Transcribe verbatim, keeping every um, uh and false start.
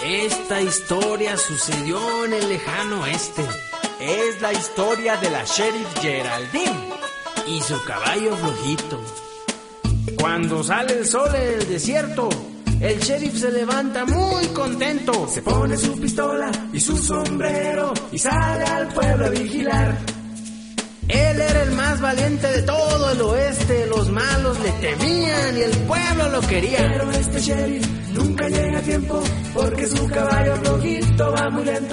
Esta historia sucedió en el lejano oeste. Es la historia de la Sheriff Geraldine y su caballo flojito. Cuando sale el sol en el desierto, el sheriff se levanta muy contento. Se pone su pistola y su sombrero y sale al pueblo a vigilar. Él era el más valiente de todo el oeste. Los malos le temían y el pueblo lo quería. Pero este sheriff nunca llega a tiempo porque su caballo flojito va muy lento.